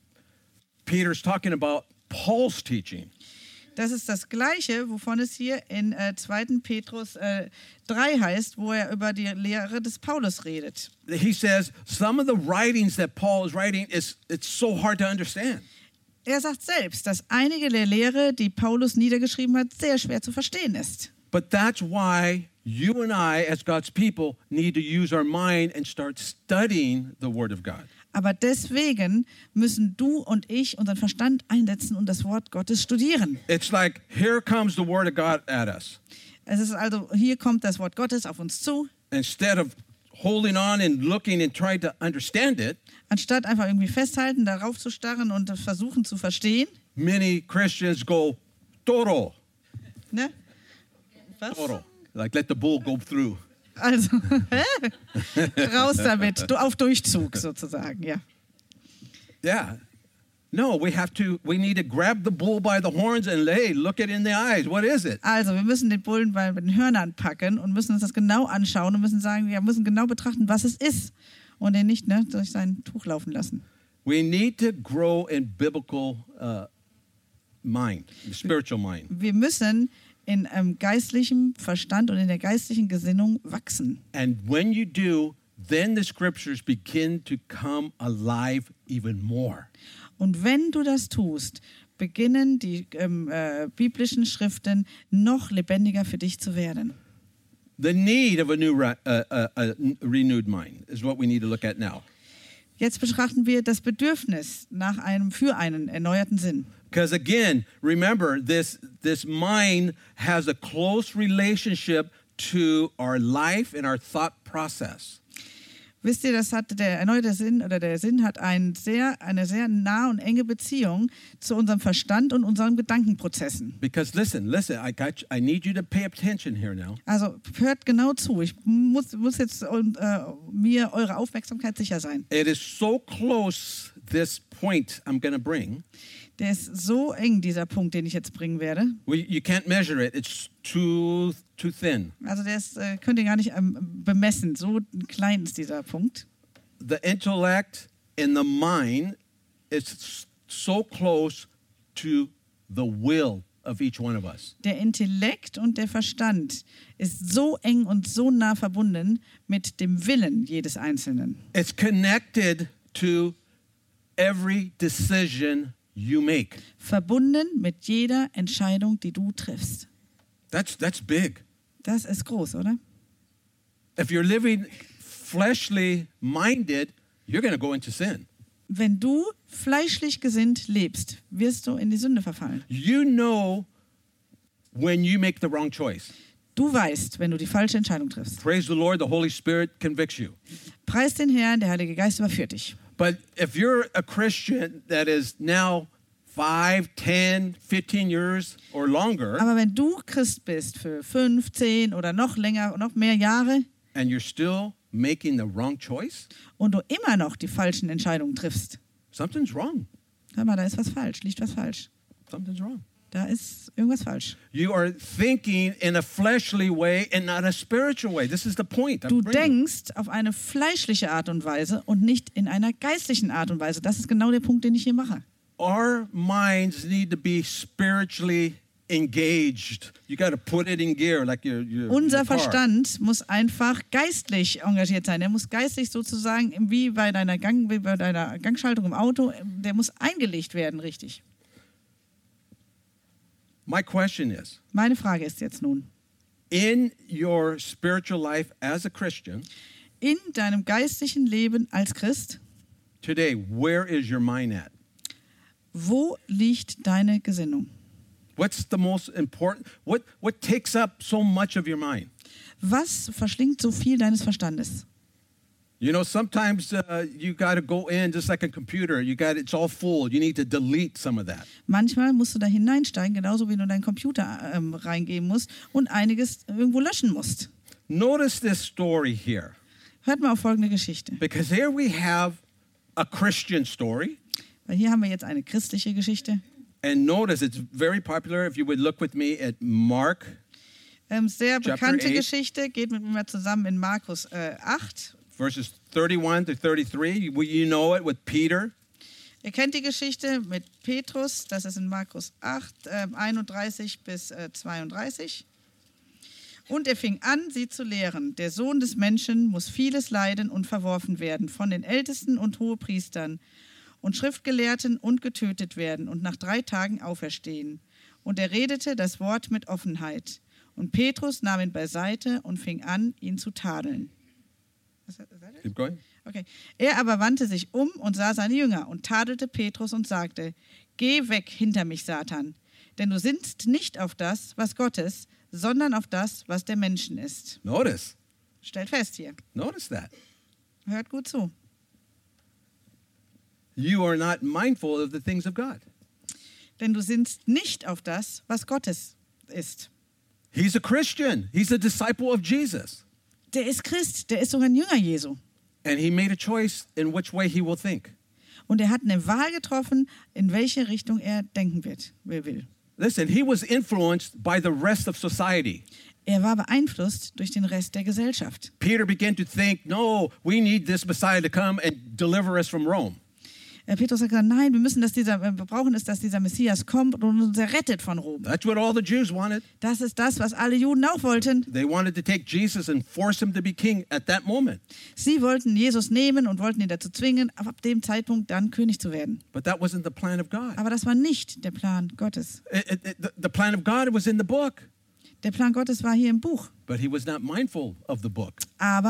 Peter's talking about Paul's teaching. Das ist das Gleiche, wovon es hier in 2. Petrus 3 heißt, wo er über die Lehre des Paulus redet. He says some of the writings that Paul is writing it's so hard to understand. Er sagt selbst, dass einige der Lehre, die Paulus niedergeschrieben hat, sehr schwer zu verstehen ist. But that's why you and I as God's people need to use our mind and start studying the Word of God. Aber deswegen müssen du und ich unseren Verstand einsetzen und das Wort Gottes studieren. It's like here comes the Word of God at us. Es ist also, hier kommt das Wort Gottes auf uns zu. Instead of holding on and looking and trying to understand it, Anstatt einfach irgendwie festhalten, darauf zu starren und das versuchen zu verstehen. many Christians go toro, Ne? Was? toro, like let the bull go through. Also, raus damit, auf Durchzug sozusagen, ja. Yeah. No, we need to grab the bull by the horns and hey, look it in the eyes. What is it? Also, wir müssen den Bullen bei den Hörnern packen und müssen uns das genau anschauen und müssen sagen, wir müssen genau betrachten, was es ist und den nicht durch sein Tuch laufen lassen. We need to grow in biblical mind, spiritual mind. Wir müssen in geistlichem Verstand und in der geistlichen Gesinnung wachsen. And when you do, then the scriptures begin to come alive even more. Und wenn du das tust, beginnen die biblischen Schriften noch lebendiger für dich zu werden. The need of a renewed mind is what we need to look at now. Jetzt betrachten wir das Bedürfnis für einen erneuerten Sinn. Because again, remember, this mind has a close relationship to our life and our thought process. Wisst ihr, das hat der erneute Sinn oder der Sinn hat eine sehr nahe und enge Beziehung zu unserem Verstand und unseren Gedankenprozessen. Because listen, I need you to pay attention here now. Also hört genau zu. Ich muss jetzt mir eure Aufmerksamkeit sicher sein. It is so close, this point I'm going to bring. Der ist so eng, dieser Punkt, den ich jetzt bringen werde. You can't measure it. It's too thin. Also könnt ihr gar nicht bemessen. So klein ist dieser Punkt. The intellect and the mind is so close to the will of each one of us. Der Intellekt und der Verstand ist so eng und so nah verbunden mit dem Willen jedes Einzelnen. It's connected to every decision you make. Verbunden mit jeder Entscheidung, die du triffst. That's big. Das ist groß, oder? If you're living fleshly minded, you're going to go into sin. Wenn du fleischlich gesinnt lebst, wirst du in die Sünde verfallen. You know when you make the wrong choice. Du weißt, wenn du die falsche Entscheidung triffst. Praise the Lord, the Holy Spirit convicts you. Preis den Herrn, der Heilige Geist überführt dich. But if you're a Christian that is now 5, 10, 15 years or longer, Aber wenn du Christ bist für 5, 10 oder noch länger, noch mehr Jahre and you're still making the wrong choice, und du immer noch die falschen Entscheidungen triffst, something's wrong. hör mal, da ist was falsch, liegt was falsch. Something's wrong. Da ist irgendwas falsch. You are thinking in a fleshly way and not a spiritual way. This is the point. I'm Du bringing. denkst auf eine fleischliche Art und Weise und nicht in einer geistlichen Art und Weise. Das ist genau der Punkt, den ich hier mache. Our minds need to be spiritually engaged. You got to put it in gear like your Unser car. Verstand muss einfach geistlich engagiert sein. Der muss geistlich sozusagen wie bei deiner Gangschaltung im Auto, der muss eingelegt werden, richtig. My question is, Meine Frage ist jetzt nun, in your spiritual life as a Christian, in deinem geistlichen Leben als Christ, today, where is your mind at? wo liegt deine Gesinnung? What's the most important? What takes up so much of your mind? Was verschlingt so viel deines Verstandes? You know, sometimes you got to go in just like a computer. It's all full. You need to delete some of that. Manchmal musst du da hineinsteigen, genauso wie du in deinen Computer reingehen musst und einiges irgendwo löschen musst. Notice this story here, Hört mal auf folgende Geschichte. because here we have a Christian story. Weil hier haben wir jetzt eine christliche Geschichte. And notice it's very popular. If you would look with me at Mark, Sehr Chapter bekannte 8. Geschichte, geht mit mir zusammen in Markus 8. verses 31 to 33, you know it with Peter. Ihr kennt die Geschichte mit Petrus, das ist in Markus 8, 31 bis 32. Und er fing an, sie zu lehren. Der Sohn des Menschen muss vieles leiden und verworfen werden von den Ältesten und Hohepriestern und Schriftgelehrten und getötet werden und nach 3 Tagen auferstehen. Und er redete das Wort mit Offenheit. Und Petrus nahm ihn beiseite und fing an, ihn zu tadeln. Keep going. Okay. Er aber wandte sich um und sah seine Jünger und tadelte Petrus und sagte, geh weg hinter mich, Satan, denn du sinnst nicht auf das, was Gottes, sondern auf das, was der Menschen ist. Notice. Stellt fest hier. Notice that. Hört gut zu. You are not mindful of the things of God. Denn du sinnst nicht auf das, was Gottes ist. He's a Christian. He's a disciple of Jesus. Der ist Christ, der ist sogar ein Jünger Jesu. And he made a choice in which way he will think. Und er hat eine Wahl getroffen, in welche Richtung er denken will. Listen, he was influenced by the rest of society. Er war beeinflusst durch den Rest der Gesellschaft. Peter began to think, no, we need this Messiah to come and deliver us from Rome. Petrus hat gesagt, nein, wir brauchen es, dass dieser Messias kommt und uns errettet von Rom. That's what all the Jews wanted. Das ist das, was alle Juden auch wollten. They wanted to take Jesus and force him to be king at that moment. Sie wollten Jesus nehmen und wollten ihn dazu zwingen, ab dem Zeitpunkt dann König zu werden. But that wasn't the plan of God. Aber das war nicht der Plan Gottes. The plan of God was in the book, Der Plan Gottes war hier im Buch. but he was not mindful of the book. Aber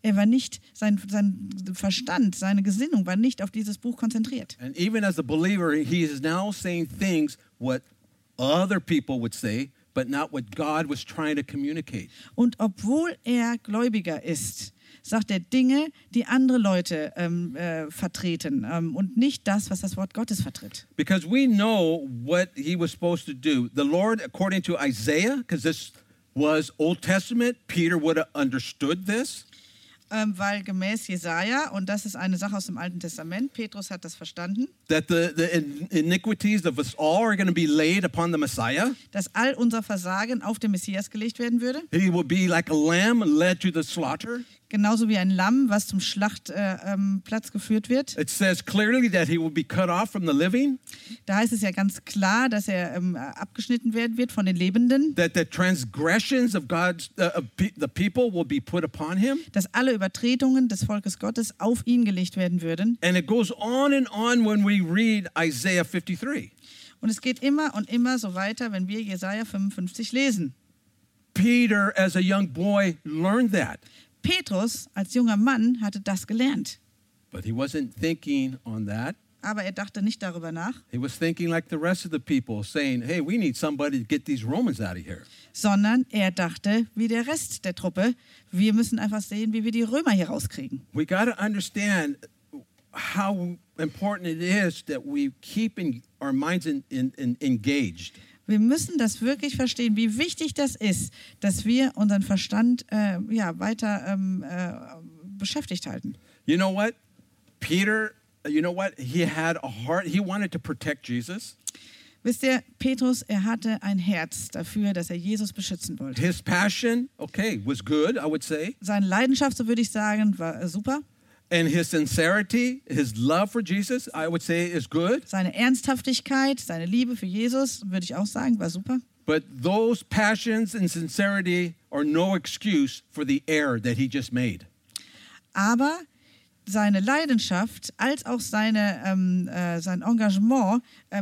sein Verstand, seine Gesinnung war nicht auf dieses Buch konzentriert. And even as a believer, he is now saying things what other people would say, but not what God was trying to communicate. Und obwohl er Gläubiger ist, sagt er Dinge, die andere Leute vertreten und nicht das, was das Wort Gottes vertritt. Because we know what he was supposed to do. The Lord, according to Isaiah, because this was Old Testament, Peter would have understood this. Weil gemäß Jesaja, und das ist eine Sache aus dem Alten Testament, Petrus hat das verstanden, That the iniquities of us all are going to be laid upon the Messiah. dass all unser Versagen auf den Messias gelegt werden würde. He will be like a lamb led to the slaughter. Genauso wie ein Lamm, was zum Schlachtplatz geführt wird. It says clearly that he will be cut off from the living, Da heißt es ja ganz klar, dass er abgeschnitten werden wird von den Lebenden, that the transgressions of the people will be put upon him. dass alle Übertretungen des Volkes Gottes auf ihn gelegt werden würden. And it goes on when we read Isaiah 53. Und es geht immer und immer so weiter, wenn wir Jesaja 55 lesen. Peter, as a young boy, learned that. Petrus als junger Mann hatte das gelernt, But he wasn't thinking on that. aber er dachte nicht darüber nach, He was thinking like the rest of the people, saying, hey, we need somebody to get these Romans out of here. sondern er dachte, wie der Rest der Truppe, wir müssen einfach sehen, wie wir die Römer hier rauskriegen. We got to understand how important it is that we keep our minds engaged. Wir müssen das wirklich verstehen, wie wichtig das ist, dass wir unseren Verstand weiter beschäftigt halten. You know what? Peter, you know what? He had a heart. He wanted to protect Jesus. Wisst ihr, Petrus, er hatte ein Herz dafür, dass er Jesus beschützen wollte. His passion, okay, was good, I would say. Seine Leidenschaft, so würde ich sagen, war super. And his sincerity, his love for Jesus, I would say is good. Seine Ernsthaftigkeit, seine Liebe für Jesus, würde ich auch sagen, war super. But those passions and sincerity are no excuse for the error that he just made. Aber seine Leidenschaft als auch sein Engagement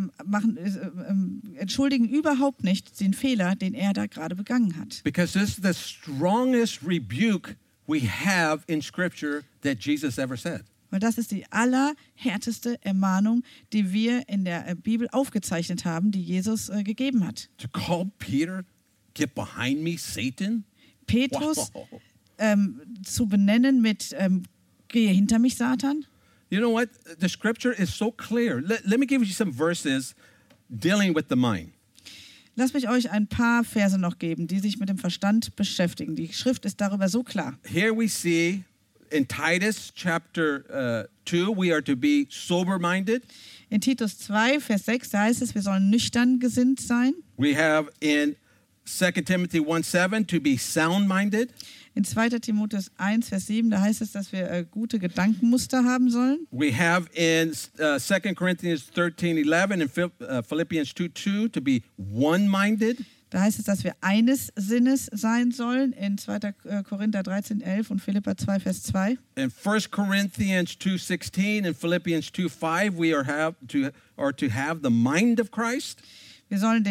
entschuldigen überhaupt nicht den Fehler, den er da gerade begangen hat. Because this is the strongest rebuke we have in Scripture that Jesus ever said. Weil das ist die allerhärteste Ermahnung, die wir in der Bibel aufgezeichnet haben, die Jesus gegeben hat. To call Peter, get behind me, Satan? Petrus Wow. zu benennen mit gehe hinter mich, Satan. You know what? The Scripture is so clear. Let me give you some verses dealing with the mind. Lasst mich euch ein paar Verse noch geben, die sich mit dem Verstand beschäftigen. Die Schrift ist darüber so klar. Here we see in Titus chapter 2, we are to be sober-minded. In Titus 2, Vers 6, da heißt es, wir sollen nüchtern gesinnt sein. We have in 2 Timothy 1:7 to be sound-minded. In 2. Timotheus 1, Vers 7, da heißt es, dass wir gute Gedankenmuster haben sollen. We have in 2 Corinthians 13:11 and Philippians 2:2 to be one-minded. Da heißt es, dass wir eines Sinnes sein sollen in 2. Korinther 13,11 und Philipper 2, Vers 2. In 1 Corinthians 2:16 and Philippians 2:5 we are to have the mind of Christ. Wir sollen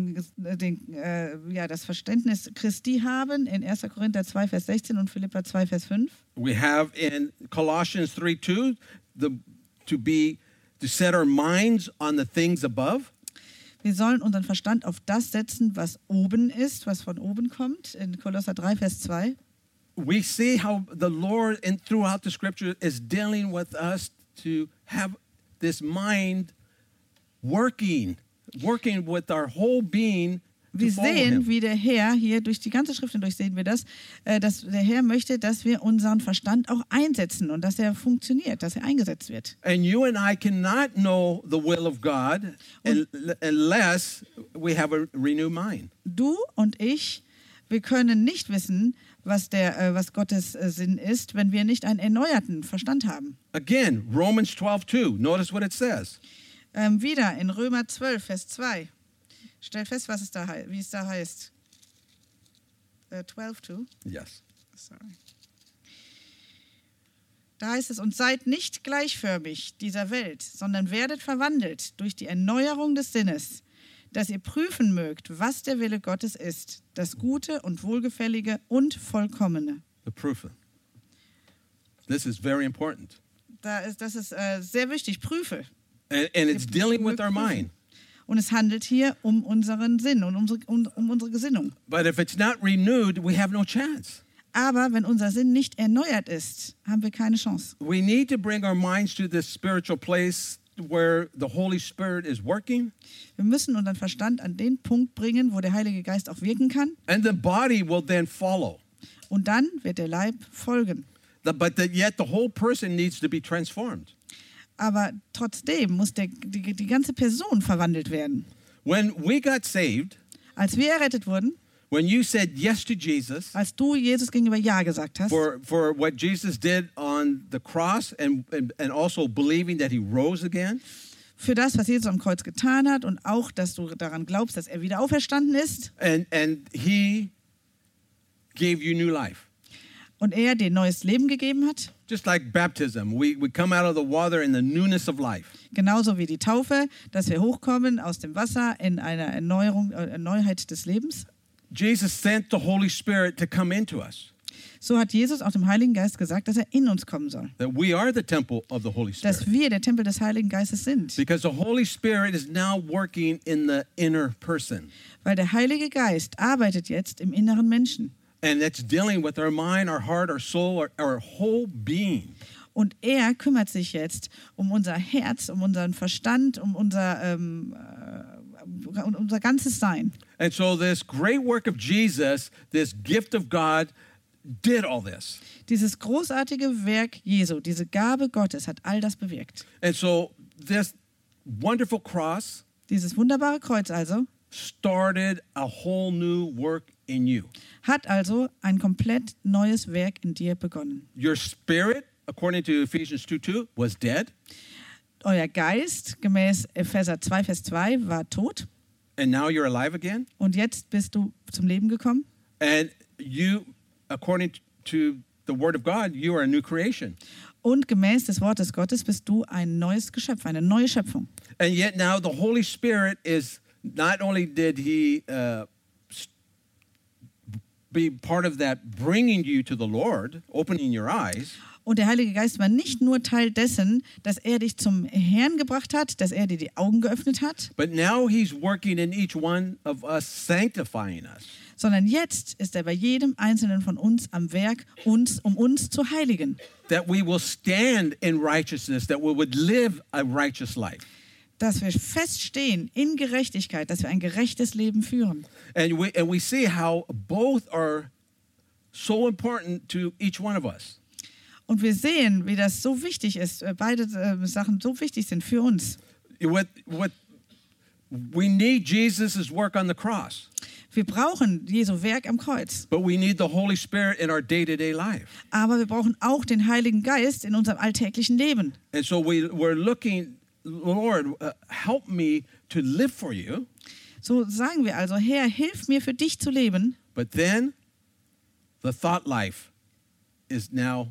das Verständnis Christi haben in 1. Korinther 2, Vers 16 und Philipper 2, Vers 5. We have in Colossians 3:2 to set our minds on the things above. Wir sollen unseren Verstand auf das setzen, was oben ist, was von oben kommt, in Kolosser 3, Vers 2. We see how the Lord throughout the Scripture is dealing with us to have this mind working with our whole being. Wir sehen, wie der Herr hier durch die ganze Schrift hindurch sehen wir das, dass der Herr möchte, dass wir unseren Verstand auch einsetzen und dass er funktioniert, dass er eingesetzt wird. And you and I cannot know the will of God unless we have a renewed mind. Du und ich, wir können nicht wissen, was Gottes Sinn ist, wenn wir nicht einen erneuerten Verstand haben. Again, Romans 12:2. Notice what it says. Wieder in Römer 12, Vers 2. Stellt fest, wie es da heißt. 12:2. Yes. Sorry. Da heißt es, und seid nicht gleichförmig dieser Welt, sondern werdet verwandelt durch die Erneuerung des Sinnes, dass ihr prüfen mögt, was der Wille Gottes ist, das Gute und Wohlgefällige und Vollkommene. The proof. This is very important. Das ist sehr wichtig. Prüfe. And it's dealing with our mind. Und es handelt hier um unseren Sinn und um unsere Gesinnung. But if it's not renewed, we have no chance. Aber wenn unser Sinn nicht erneuert ist, haben wir keine Chance. We need to bring our minds to this spiritual place where the Holy Spirit is working. Wir müssen unseren Verstand an den Punkt bringen, wo der Heilige Geist auch wirken kann. And the body will then follow. Und dann wird der Leib folgen. Yet the whole person needs to be transformed. Aber trotzdem muss die ganze Person verwandelt werden. When we got saved, Als wir errettet wurden, when you said yes to Jesus als du Jesus gegenüber Ja gesagt hast, for what Jesus did on the cross and also believing that he rose again, für das, was Jesus am Kreuz getan hat und auch, dass du daran glaubst, dass er wieder auferstanden ist and he gave you new life. und er dir neues Leben gegeben hat, Just like baptism, we come out of the water in the newness of life. genauso wie die Taufe, dass wir hochkommen aus dem Wasser in einer Neuheit des Lebens. Jesus sent the Holy Spirit to come into us, So hat Jesus auch dem Heiligen Geist gesagt, dass er in uns kommen soll. that we are the temple of the Holy Spirit. Dass wir der Tempel des Heiligen Geistes sind. Because the Holy Spirit is now working in the inner person. Weil der Heilige Geist arbeitet jetzt im inneren Menschen. And that's dealing with our mind, our heart, our soul, our whole being. Und er kümmert sich jetzt um unser Herz, um unseren Verstand, um unser ganzes Sein. And so this great work of Jesus, this gift of God, did all this. Dieses großartige Werk Jesu, diese Gabe Gottes hat all das bewirkt. And so this wonderful cross Dieses wunderbare Kreuz also started a whole new work in you. hat also ein komplett neues Werk in dir begonnen. Your spirit, according to Ephesians 2:2, was dead. Euer Geist, gemäß Epheser 2, Vers 2, war tot And now you're alive again. und jetzt bist du zum Leben gekommen. And you, according to the Word of God, you are a new creation. Und gemäß des Wortes Gottes bist du ein neues Geschöpf, eine neue Schöpfung. And yet now the Holy Spirit is, not only did he be part of that bringing you to the Lord, opening your eyes, Und der Heilige Geist war nicht nur Teil dessen, dass er dich zum Herrn gebracht hat, dass er dir die Augen geöffnet hat, but now he's working in each one of us, sanctifying us. sondern jetzt ist er bei jedem Einzelnen von uns am Werk, um uns zu heiligen. That we will stand in righteousness, that we would live a righteous life. Dass wir feststehen in Gerechtigkeit, dass wir ein gerechtes Leben führen. And we see how both are so important to each one of us. Und wir sehen, wie das so wichtig ist, beide Sachen so wichtig sind für uns. What we need Jesus' work on the cross, Wir brauchen Jesu Werk am Kreuz, but we need the Holy Spirit in our day-to-day life. aber wir brauchen auch den Heiligen Geist in unserem alltäglichen Leben. And so we're looking, Lord, help me to live for you. So sagen wir also, Herr, hilf mir für dich zu leben. But then the thought life is now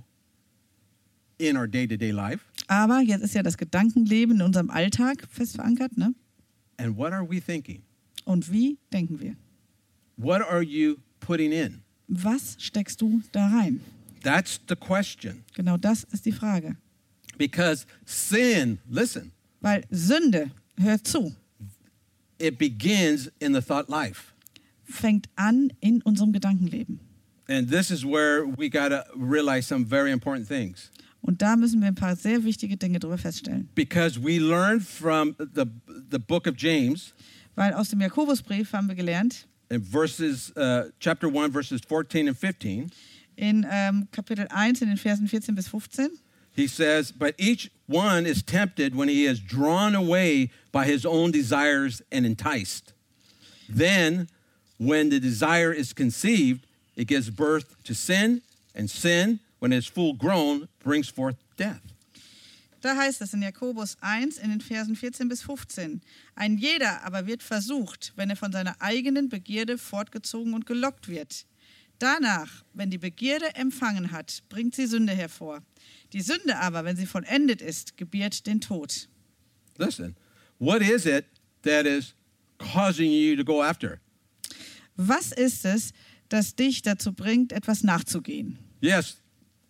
in our day-to-day life. Aber jetzt ist ja das Gedankenleben in unserem Alltag fest verankert, ne? And what are we thinking? Und wie denken wir? What are you putting in? Was steckst du da rein? That's the question. Genau das ist die Frage. Because sin, listen, Weil Sünde, hört zu, it begins in the thought life. fängt an in unserem Gedankenleben. And this is where we got to realize some very important things. Und da müssen wir ein paar sehr wichtige Dinge drüber feststellen. Because we learned from the book of James, Weil aus dem Jakobusbrief haben wir gelernt, in chapter 1, verses 14 and 15, in Kapitel 1, in den Versen 14 bis 15, he says, but each one is tempted when he is drawn away by his own desires and enticed. Then, when the desire is conceived, it gives birth to sin, and sin, when it is full grown, brings forth death. Da heißt es in Jakobus 1 in den Versen 14 bis 15. Ein jeder aber wird versucht, wenn er von seiner eigenen Begierde fortgezogen und gelockt wird. Danach, wenn die Begierde empfangen hat, bringt sie Sünde hervor. Die Sünde aber, wenn sie vollendet ist, gebiert den Tod. Listen, what is it that is causing you to go after? Was ist es, das dich dazu bringt, etwas nachzugehen? Yes,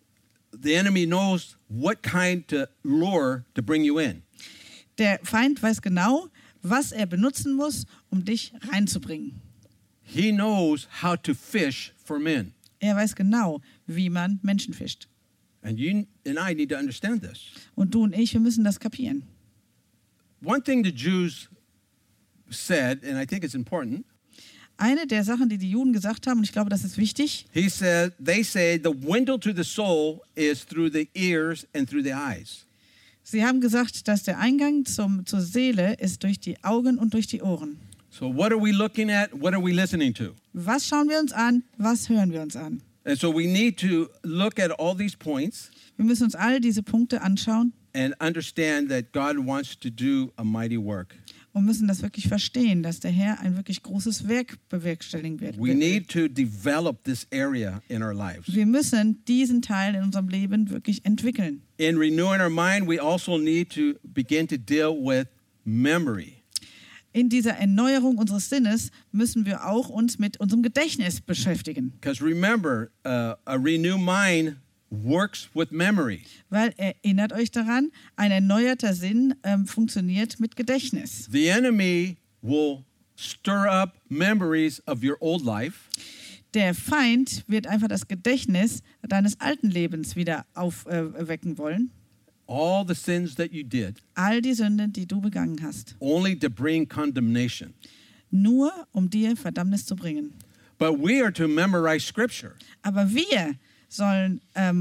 the enemy knows what kind to lure to bring you in. Der Feind weiß genau, was er benutzen muss, um dich reinzubringen. He knows how to fish for men. Er weiß genau, wie man Menschen fischt. And you and I need to understand this. Und du und ich, wir müssen das kapieren. One thing the Jews said, and I think it's important, Eine der Sachen, die die Juden gesagt haben, und ich glaube, das ist wichtig, they say the window to the soul is through the ears and through the eyes. sie haben gesagt, dass der Eingang zur Seele ist durch die Augen und durch die Ohren. So what are we looking at? What are we listening to? Was schauen wir uns an? Was hören wir uns an? And so we need to look at all these points Wir müssen uns all diese Punkte anschauen and understand that God wants to do a mighty work. und müssen das wirklich verstehen, dass der Herr ein wirklich großes Werk bewerkstelligen wird. We need to develop this area in our lives. Wir müssen diesen Teil in unserem Leben wirklich entwickeln. In renewing our mind, we also need to begin to deal with memory. In dieser Erneuerung unseres Sinnes müssen wir auch uns mit unserem Gedächtnis beschäftigen. Because remember, a renewed mind works with memory. Weil erinnert euch daran, ein erneuerter Sinn funktioniert mit Gedächtnis. The enemy will stir up memories of your old life. Der Feind wird einfach das Gedächtnis deines alten Lebens wieder aufwecken wollen. All the sins that you did, All die Sünden, die du begangen hast. only to bring condemnation. Nur um dir Verdammnis zu bringen. But we are to memorize Scripture. Aber wir sollen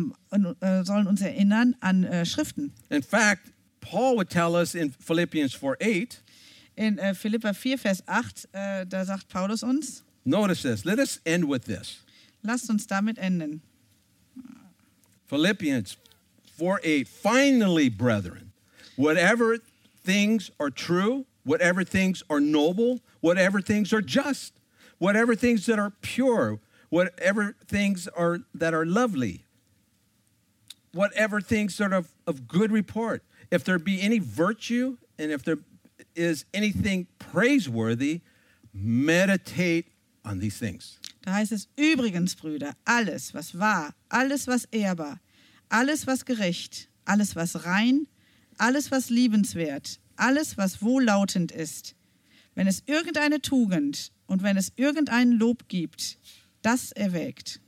uns erinnern an Schriften. In fact, Paul would tell us in Philippians 4:8, In Philipper 4, Vers 8, da sagt Paulus uns, notice this. Let us end with this. lasst uns damit enden. Philippians 4:8. Finally, brethren, whatever things are true, whatever things are noble, whatever things are just, whatever things that are pure, whatever things are that are lovely, whatever things that are of good report, if there be any virtue and if there is anything praiseworthy, meditate on these things. Da heißt es, übrigens, Brüder, alles, was wahr, alles, was ehrbar, alles, was gerecht, alles, was rein, alles, was liebenswert, alles, was wohllautend ist, wenn es irgendeine Tugend und wenn es irgendein Lob gibt, das erwägt.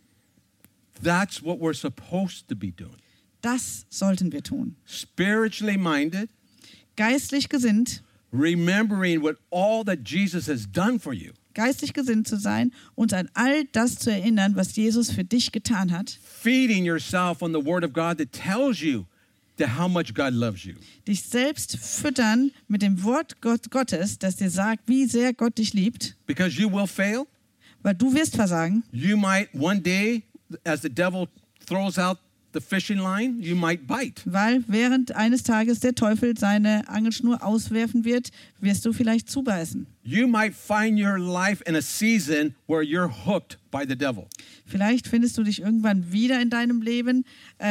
That's what we're supposed to be doing. Das sollten wir tun. Spiritually minded, Geistlich gesinnt, remembering what all that Jesus has done for you, geistlich gesinnt zu sein, uns an all das zu erinnern, was Jesus für dich getan hat, feeding yourself on the Word of God that tells you that how much God loves you. dich selbst füttern mit dem Wort Gottes, das dir sagt, wie sehr Gott dich liebt, Because you will fail. weil du wirst versagen. You might one day, as the devil throws out the fishing line, you might bite. Weil während eines Tages der Teufel seine Angelschnur auswerfen wird, wirst du vielleicht zubeißen. You might find your life in a season where you're hooked by the devil. Vielleicht findest du dich irgendwann wieder in deinem Leben,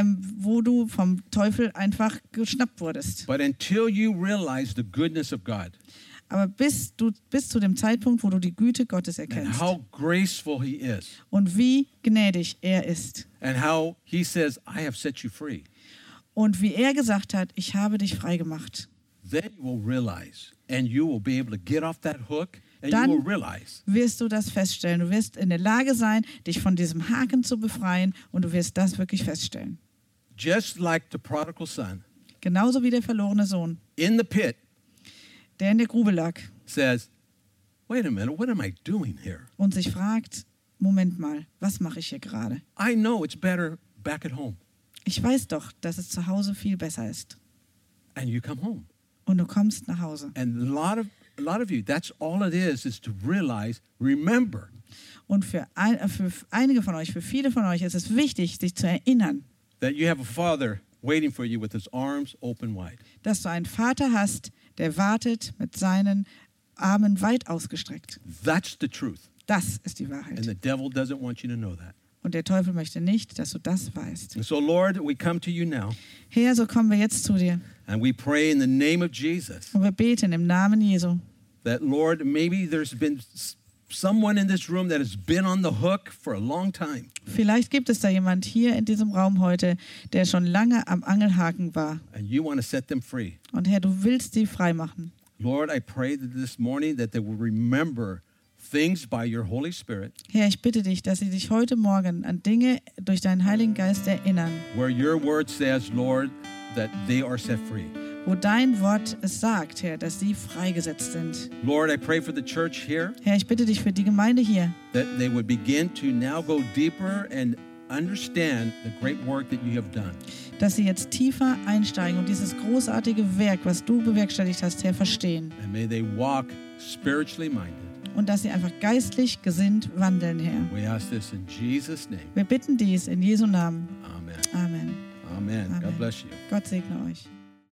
wo du vom Teufel einfach geschnappt wurdest. But until you realize the goodness of God Aber bis zu dem Zeitpunkt, wo du die Güte Gottes and erkennst how graceful He is und wie gnädig er ist and how He says, I have set you free, und wie er gesagt hat, ich habe dich frei gemacht, then you will realize and you will be able to get off that hook and Dann- you will realize wirst du das feststellen. Du wirst in der Lage sein, dich von diesem Haken zu befreien und du wirst das wirklich feststellen. just like the prodigal son Genauso wie der verlorene Sohn, in the pit der in der Grube lag says, wait a minute, what am I doing here? und sich fragt, Moment mal, was mache ich hier gerade? I know it's better back at home. Ich weiß doch, dass es zu Hause viel besser ist. And you come home. Und du kommst nach Hause. And a lot of you, that's all it is to realize, remember, Und für einige von euch, für viele von euch ist es wichtig, sich zu erinnern, that you have a father waiting for you with his arms open wide. dass du einen Vater hast, der wartet mit seinen Armen weit ausgestreckt. That's the truth. Das ist die And Wahrheit. the devil doesn't want you to know that. Und der Teufel möchte nicht, dass du das weißt. And so, Lord, we come to you now Herr, so kommen wir jetzt zu dir. and we pray in the name of Jesus Und wir beten im Namen Jesu. that, Lord, maybe there's been someone in this room that has been on the hook for a long time. Vielleicht gibt es da jemand hier in diesem Raum heute, der schon lange am Angelhaken war. And you want to set them free. Und Herr, du willst sie frei machen. Lord, I pray that this morning that they will remember things by your Holy Spirit, Herr, ich bitte dich, dass sie dich heute Morgen an Dinge durch deinen Heiligen Geist erinnern, where your word says, Lord, that they are set free. wo dein Wort es sagt, Herr, dass sie freigesetzt sind. Lord, I pray for the church here Herr, ich bitte dich für die Gemeinde hier, that they would begin to now go deeper and understand the great work that you have done. dass sie jetzt tiefer einsteigen und dieses großartige Werk, was du bewerkstelligt hast, Herr, verstehen. And may they walk spiritually minded. Und dass sie einfach geistlich gesinnt wandeln, Herr. We ask this in Jesus' name. Wir bitten dies in Jesu Namen. Amen. Amen. Amen. Amen. God bless you. Gott segne euch.